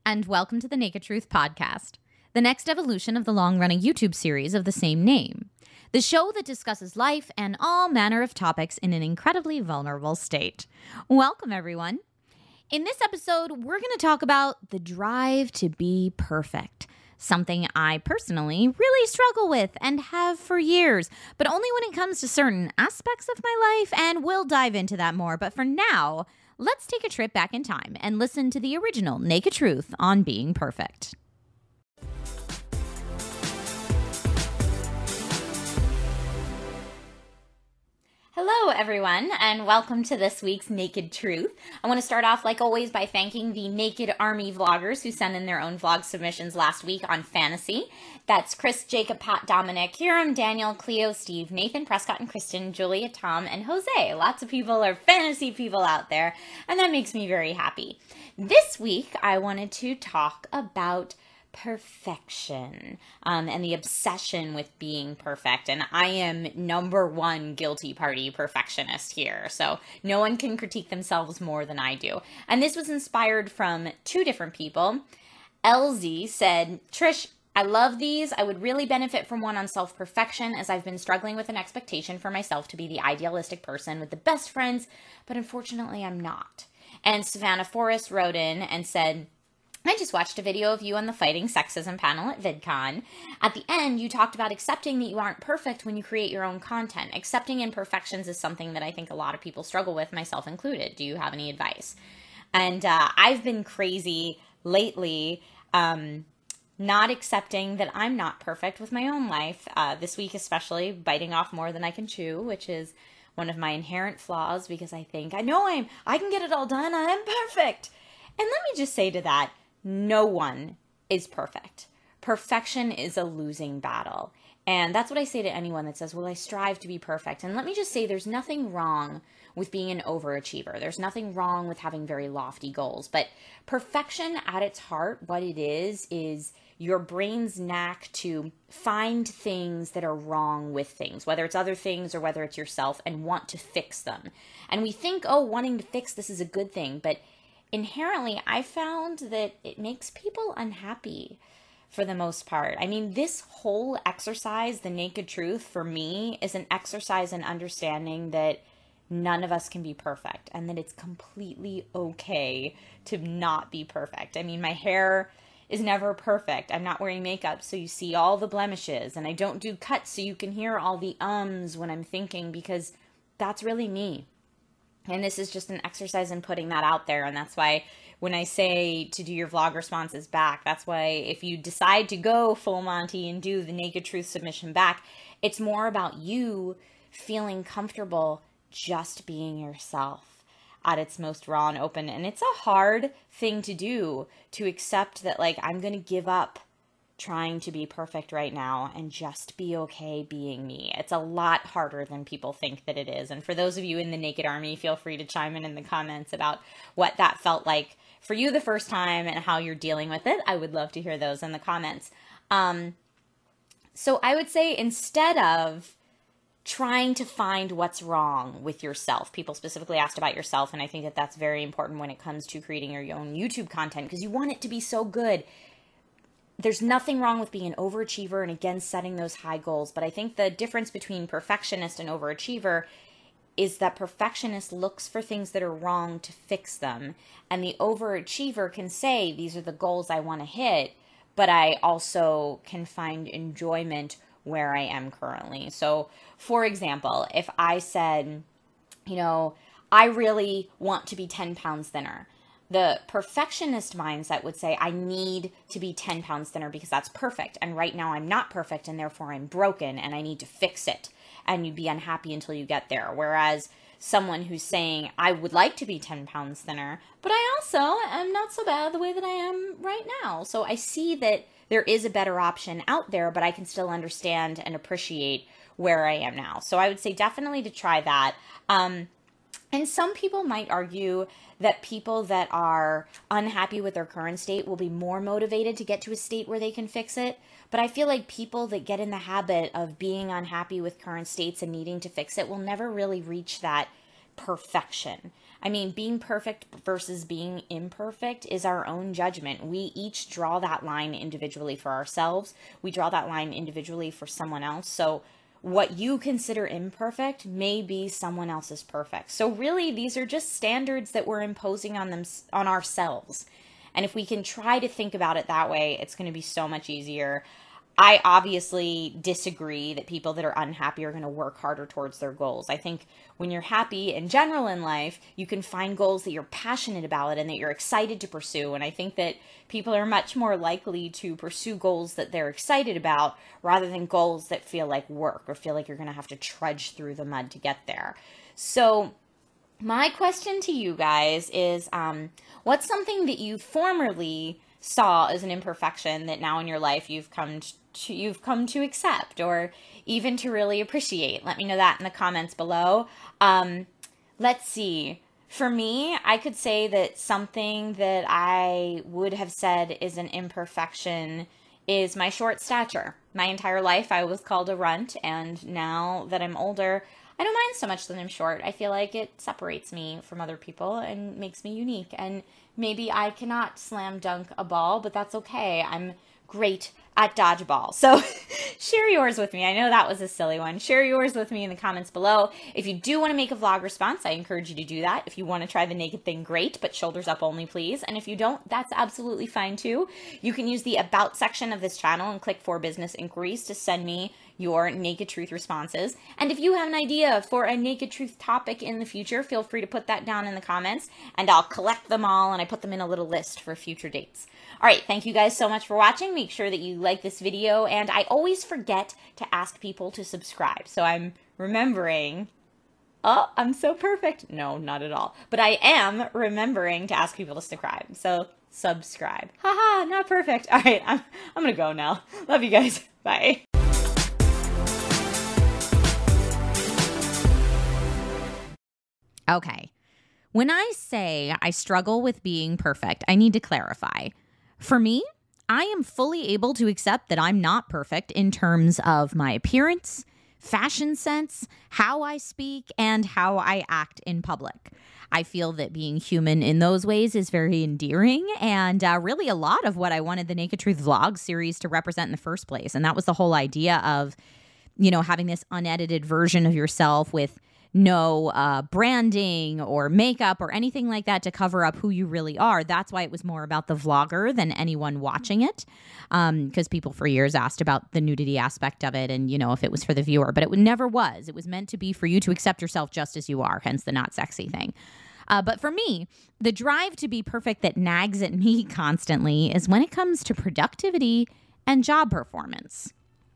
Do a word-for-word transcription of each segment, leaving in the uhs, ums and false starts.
and welcome to the Naked Truth Podcast, the next evolution of the long-running YouTube series of the same name, the show that discusses life and all manner of topics in an incredibly vulnerable state. Welcome, everyone. In this episode, we're going to talk about the drive to be perfect, something I personally really struggle with and have for years, but only when it comes to certain aspects of my life, and we'll dive into that more. But for now, let's take a trip back in time and listen to the original Naked Truth on being perfect. Hello, everyone, and welcome to this week's Naked Truth. I want to start off, like always, by thanking the Naked Army vloggers who sent in their own vlog submissions last week on fantasy. That's Chris, Jacob, Pat, Dominic, Hiram, Daniel, Cleo, Steve, Nathan, Prescott, and Kristen, Julia, Tom, and Jose. Lots of people are fantasy people out there, and that makes me very happy. This week, I wanted to talk about perfection um, and the obsession with being perfect. And I am number one guilty party perfectionist here. So no one can critique themselves more than I do. And this was inspired from two different people. L Z said, Trish, I love these. I would really benefit from one on self-perfection, as I've been struggling with an expectation for myself to be the idealistic person with the best friends, but unfortunately I'm not. And Savannah Forrest wrote in and said, I just watched a video of you on the Fighting Sexism panel at VidCon. At the end, you talked about accepting that you aren't perfect when you create your own content. Accepting imperfections is something that I think a lot of people struggle with, myself included. Do you have any advice? And uh, I've been crazy lately, um, not accepting that I'm not perfect with my own life. Uh, this week especially, biting off more than I can chew, which is one of my inherent flaws, because I think, I know I'm, I can get it all done, I'm perfect. And let me just say to that, no one is perfect. Perfection is a losing battle. And that's what I say to anyone that says, well, I strive to be perfect. And let me just say, there's nothing wrong with being an overachiever. There's nothing wrong with having very lofty goals. But perfection at its heart, what it is, is your brain's knack to find things that are wrong with things, whether it's other things or whether it's yourself, and want to fix them. And we think, oh, wanting to fix this is a good thing. But inherently, I found that it makes people unhappy for the most part. I mean, this whole exercise, the Naked Truth, for me, is an exercise in understanding that none of us can be perfect and that it's completely okay to not be perfect. I mean, my hair is never perfect. I'm not wearing makeup, so you see all the blemishes, and I don't do cuts so you can hear all the ums when I'm thinking, because that's really me. And this is just an exercise in putting that out there. And that's why when I say to do your vlog responses back, that's why if you decide to go full Monty and do the Naked Truth submission back, it's more about you feeling comfortable just being yourself at its most raw and open. And it's a hard thing to do, to accept that, like, I'm going to give up trying to be perfect right now and just be okay being me. It's a lot harder than people think that it is. And for those of you in the Naked Army, feel free to chime in in the comments about what that felt like for you the first time and how you're dealing with it. I would love to hear those in the comments. Um, so I would say, instead of trying to find what's wrong with yourself, people specifically asked about yourself, and I think that that's very important when it comes to creating your own YouTube content, because you want it to be so good. There's nothing wrong with being an overachiever and, again, setting those high goals. But I think the difference between perfectionist and overachiever is that perfectionist looks for things that are wrong to fix them. And the overachiever can say, these are the goals I want to hit, but I also can find enjoyment where I am currently. So, for example, if I said, you know, I really want to be ten pounds thinner. The perfectionist mindset would say, I need to be ten pounds thinner because that's perfect. And right now I'm not perfect, and therefore I'm broken and I need to fix it. And you'd be unhappy until you get there. Whereas someone who's saying, I would like to be ten pounds thinner, but I also am not so bad the way that I am right now. So I see that there is a better option out there, but I can still understand and appreciate where I am now. So I would say definitely to try that. Um, and some people might argue that people that are unhappy with their current state will be more motivated to get to a state where they can fix it. But I feel like people that get in the habit of being unhappy with current states and needing to fix it will never really reach that perfection. I mean, being perfect versus being imperfect is our own judgment. We each draw that line individually for ourselves. We draw that line individually for someone else. So what you consider imperfect may be someone else's perfect. So really, these are just standards that we're imposing on them, on ourselves. And if we can try to think about it that way, it's going to be so much easier. I obviously disagree that people that are unhappy are going to work harder towards their goals. I think when you're happy in general in life, you can find goals that you're passionate about and that you're excited to pursue. And I think that people are much more likely to pursue goals that they're excited about rather than goals that feel like work or feel like you're going to have to trudge through the mud to get there. So my question to you guys is, um, what's something that you formerly saw as an imperfection that now in your life you've come to To, you've come to accept or even to really appreciate? Let me know that in the comments below. Um, let's see. For me, I could say that something that I would have said is an imperfection is my short stature. My entire life I was called a runt, and now that I'm older, I don't mind so much that I'm short. I feel like it separates me from other people and makes me unique. And maybe I cannot slam dunk a ball, but that's okay. I'm great at dodgeball. So share yours with me. I know that was a silly one. Share yours with me in the comments below. If you do want to make a vlog response, I encourage you to do that. If you want to try the naked thing, great, but shoulders up only, please. And if you don't, that's absolutely fine too. You can use the about section of this channel and click for business inquiries to send me your Naked Truth responses. And if you have an idea for a Naked Truth topic in the future, feel free to put that down in the comments and I'll collect them all and I put them in a little list for future dates. All right, thank you guys so much for watching. Make sure that you like this video, and I always forget to ask people to subscribe. So I'm remembering, oh, I'm so perfect. No, not at all. But I am remembering to ask people to subscribe. So subscribe. Haha, not perfect. All right, I'm, I'm gonna go now. Love you guys. Bye. Okay. When I say I struggle with being perfect, I need to clarify. For me, I am fully able to accept that I'm not perfect in terms of my appearance, fashion sense, how I speak, and how I act in public. I feel that being human in those ways is very endearing and uh, really a lot of what I wanted the Naked Truth vlog series to represent in the first place. And that was the whole idea of, you know, having this unedited version of yourself with no uh, branding or makeup or anything like that to cover up who you really are. That's why it was more about the vlogger than anyone watching it, because um, people for years asked about the nudity aspect of it and, you know, if it was for the viewer. But it never was. It was meant to be for you to accept yourself just as you are, hence the not sexy thing. Uh, but for me, the drive to be perfect that nags at me constantly is when it comes to productivity and job performance.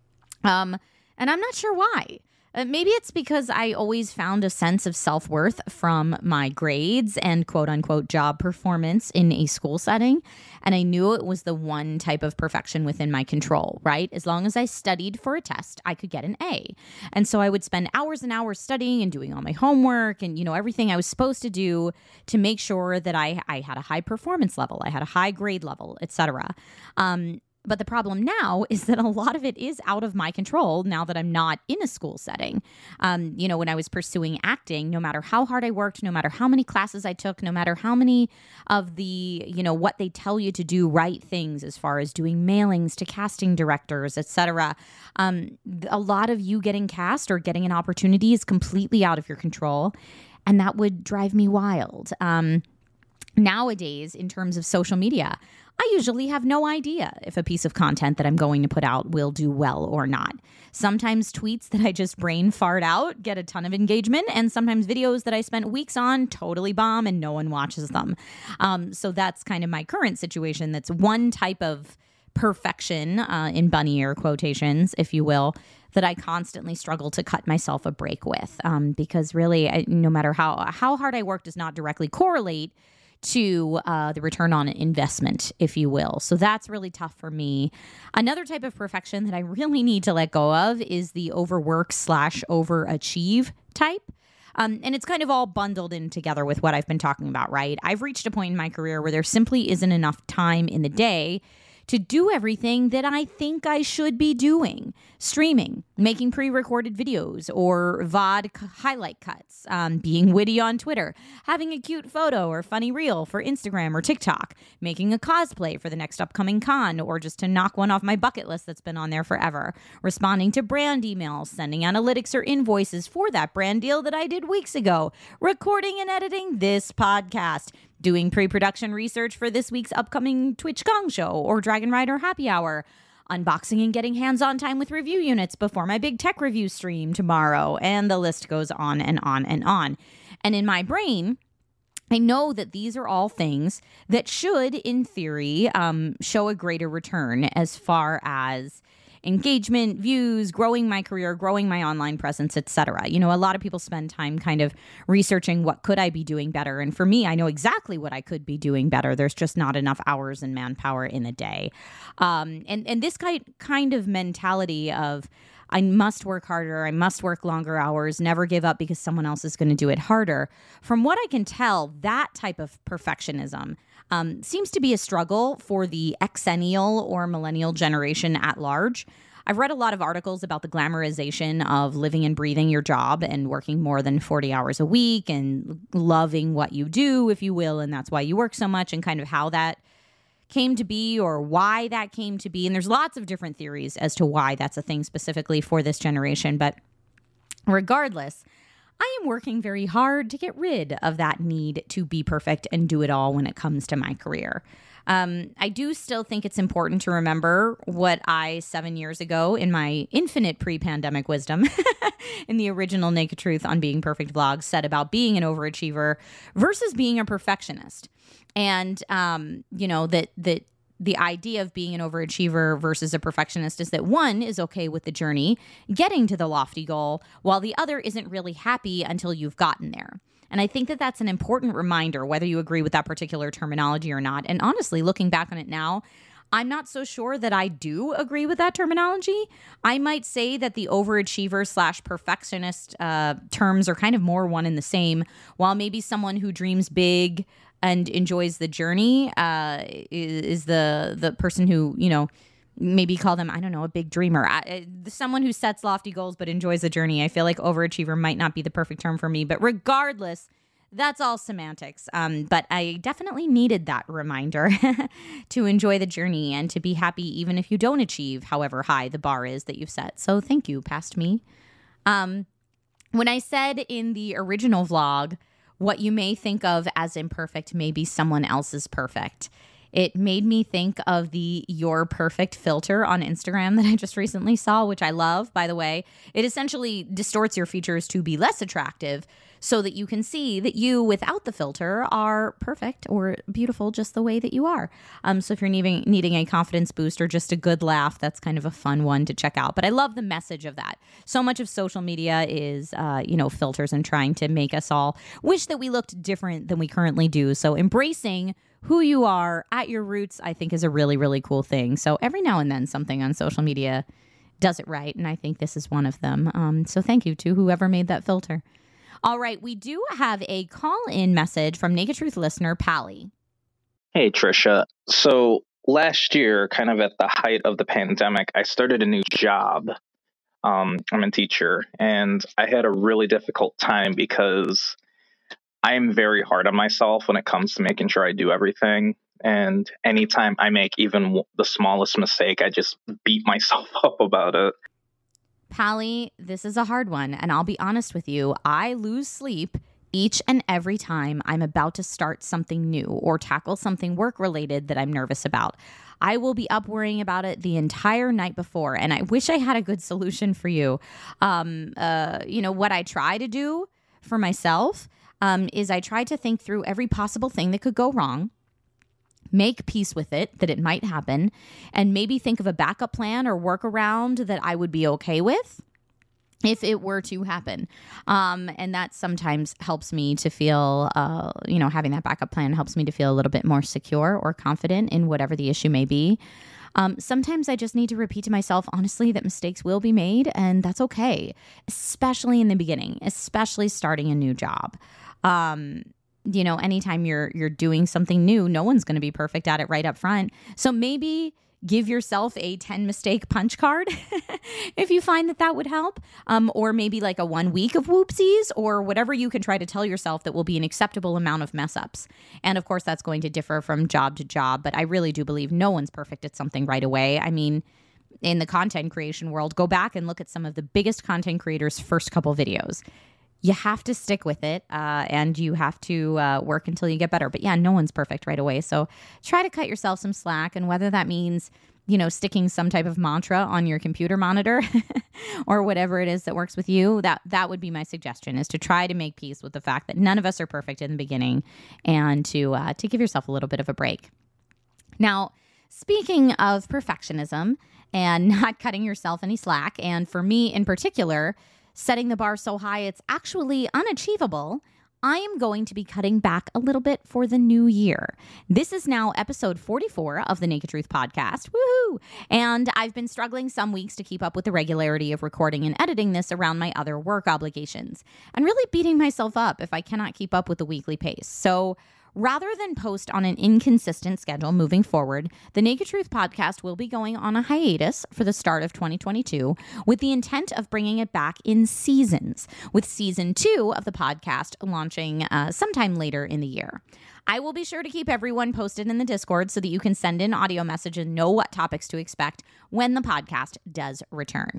Um, and I'm not sure why. Uh, maybe it's because I always found a sense of self-worth from my grades and quote-unquote job performance in a school setting. And I knew it was the one type of perfection within my control, right? As long as I studied for a test, I could get an A. And so I would spend hours and hours studying and doing all my homework and, you know, everything I was supposed to do to make sure that I, I had a high performance level, I had a high grade level, et cetera. Um, But the problem now is that a lot of it is out of my control now that I'm not in a school setting. Um, you know, when I was pursuing acting, no matter how hard I worked, no matter how many classes I took, no matter how many of the, you know, what they tell you to do right things as far as doing mailings to casting directors, et cetera, um, a lot of you getting cast or getting an opportunity is completely out of your control. And that would drive me wild. Um, nowadays, in terms of social media, I usually have no idea if a piece of content that I'm going to put out will do well or not. Sometimes tweets that I just brain fart out get a ton of engagement, and sometimes videos that I spent weeks on totally bomb and no one watches them. Um, so that's kind of my current situation. That's one type of perfection, uh, in bunny ear quotations, if you will, that I constantly struggle to cut myself a break with. Um, because really, I, no matter how, how hard I work does not directly correlate to uh, the return on investment, if you will. So that's really tough for me. Another type of perfection that I really need to let go of is the overwork slash overachieve type. Um, and it's kind of all bundled in together with what I've been talking about, right? I've reached a point in my career where there simply isn't enough time in the day to do everything that I think I should be doing. Streaming, making pre-recorded videos or V O D highlight cuts, um, being witty on Twitter, having a cute photo or funny reel for Instagram or TikTok, making a cosplay for the next upcoming con or just to knock one off my bucket list that's been on there forever, responding to brand emails, sending analytics or invoices for that brand deal that I did weeks ago, recording and editing this podcast, doing pre-production research for this week's upcoming Twitch Gong Show or Dragon Rider Happy Hour, unboxing and getting hands-on time with review units before my big tech review stream tomorrow, and the list goes on and on and on. And in my brain, I know that these are all things that should, in theory, um, show a greater return as far as engagement, views, growing my career, growing my online presence, et cetera. You know, a lot of people spend time kind of researching what could I be doing better. And for me, I know exactly what I could be doing better. There's just not enough hours and manpower in a day. Um, and, and this kind, kind of mentality of I must work harder, I must work longer hours, never give up because someone else is going to do it harder. From what I can tell, that type of perfectionism Um, seems to be a struggle for the Xennial or millennial generation at large. I've read a lot of articles about the glamorization of living and breathing your job and working more than forty hours a week and loving what you do, if you will, and that's why you work so much, and kind of how that came to be or why that came to be. And there's lots of different theories as to why that's a thing specifically for this generation. But regardless, I am working very hard to get rid of that need to be perfect and do it all when it comes to my career. Um, I do still think it's important to remember what I, seven years ago, in my infinite pre-pandemic wisdom, in the original Naked Truth on Being Perfect vlog, said about being an overachiever versus being a perfectionist. And, um, you know, that that the idea of being an overachiever versus a perfectionist is that one is okay with the journey, getting to the lofty goal, while the other isn't really happy until you've gotten there. And I think that that's an important reminder, whether you agree with that particular terminology or not. And honestly, looking back on it now, I'm not so sure that I do agree with that terminology. I might say that the overachiever slash perfectionist uh, terms are kind of more one and the same, while maybe someone who dreams big and enjoys the journey uh, is, is the the person who, you know, maybe call them, I don't know, a big dreamer. I, someone who sets lofty goals but enjoys the journey. I feel like overachiever might not be the perfect term for me, but regardless, that's all semantics. Um, but I definitely needed that reminder to enjoy the journey and to be happy even if you don't achieve however high the bar is that you've set. So thank you, past me. Um, when I said in the original vlog, what you may think of as imperfect may be someone else's perfect, it made me think of the You're Perfect filter on Instagram that I just recently saw, which I love, by the way. It essentially distorts your features to be less attractive so that you can see that you, without the filter, are perfect or beautiful just the way that you are. Um, so if you're needing, needing a confidence boost or just a good laugh, that's kind of a fun one to check out. But I love the message of that. So much of social media is, uh, you know, filters and trying to make us all wish that we looked different than we currently do. So embracing who you are at your roots, I think, is a really, really cool thing. So every now and then something on social media does it right, and I think this is one of them. Um, so thank you to whoever made that filter. All right, we do have a call-in message from Naked Truth listener, Pally. Hey, Trisha. So last year, kind of at the height of the pandemic, I started a new job. Um, I'm a teacher, and I had a really difficult time because I am very hard on myself when it comes to making sure I do everything. And anytime I make even the smallest mistake, I just beat myself up about it. Pally, this is a hard one, and I'll be honest with you. I lose sleep each and every time I'm about to start something new or tackle something work-related that I'm nervous about. I will be up worrying about it the entire night before, and I wish I had a good solution for you. Um, uh, you know, what I try to do for myself um, is I try to think through every possible thing that could go wrong, make peace with it, that it might happen, and maybe think of a backup plan or workaround that I would be okay with if it were to happen. Um, and that sometimes helps me to feel, uh, you know, having that backup plan helps me to feel a little bit more secure or confident in whatever the issue may be. Um, sometimes I just need to repeat to myself, honestly, that mistakes will be made, and that's okay, especially in the beginning, especially starting a new job. Um, you know, anytime you're you're doing something new, no one's going to be perfect at it right up front. So maybe give yourself a ten mistake punch card if you find that that would help, um, or maybe like a one week of whoopsies, or whatever you can try to tell yourself that will be an acceptable amount of mess ups. And of course, that's going to differ from job to job, but I really do believe no one's perfect at something right away. I mean, in the content creation world, go back and look at some of the biggest content creators' first couple videos. You have to stick with it, uh, and you have to uh, work until you get better. But yeah, no one's perfect right away. So try to cut yourself some slack, and whether that means, you know, sticking some type of mantra on your computer monitor or whatever it is that works with you, that that would be my suggestion, is to try to make peace with the fact that none of us are perfect in the beginning, and to uh, to give yourself a little bit of a break. Now, speaking of perfectionism and not cutting yourself any slack, and for me in particular, setting the bar so high it's actually unachievable, I am going to be cutting back a little bit for the new year. This is now episode forty-four of the Naked Truth podcast. Woohoo! And I've been struggling some weeks to keep up with the regularity of recording and editing this around my other work obligations, and really beating myself up if I cannot keep up with the weekly pace. So rather than post on an inconsistent schedule moving forward, the Naked Truth podcast will be going on a hiatus for the start of twenty twenty-two with the intent of bringing it back in seasons, with season two of the podcast launching uh, sometime later in the year. I will be sure to keep everyone posted in the Discord so that you can send in audio message and know what topics to expect when the podcast does return.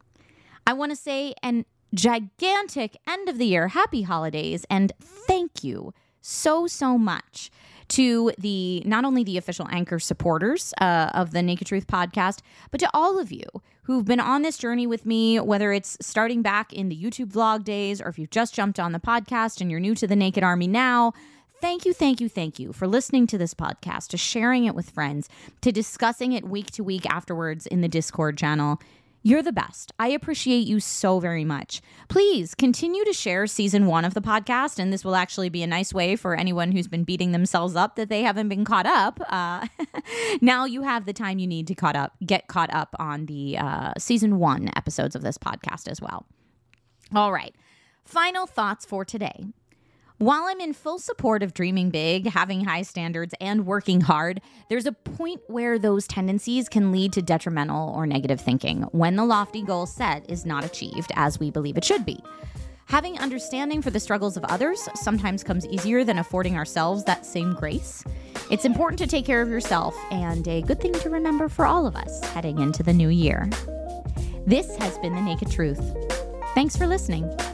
I want to say an gigantic end of the year happy holidays, and thank you so, so much to the not only the official Anchor supporters uh, of the Naked Truth podcast, but to all of you who've been on this journey with me, whether it's starting back in the YouTube vlog days or if you've just jumped on the podcast and you're new to the Naked Army now. Thank you, thank you, thank you for listening to this podcast, to sharing it with friends, to discussing it week to week afterwards in the Discord channel. You're the best. I appreciate you so very much. Please continue to share season one of the podcast, and this will actually be a nice way for anyone who's been beating themselves up that they haven't been caught up. Uh, now you have the time you need to caught up, get caught up on the uh, season one episodes of this podcast as well. All right. Final thoughts for today. While I'm in full support of dreaming big, having high standards, and working hard, there's a point where those tendencies can lead to detrimental or negative thinking when the lofty goal set is not achieved as we believe it should be. Having understanding for the struggles of others sometimes comes easier than affording ourselves that same grace. It's important to take care of yourself, and a good thing to remember for all of us heading into the new year. This has been The Naked Truth. Thanks for listening.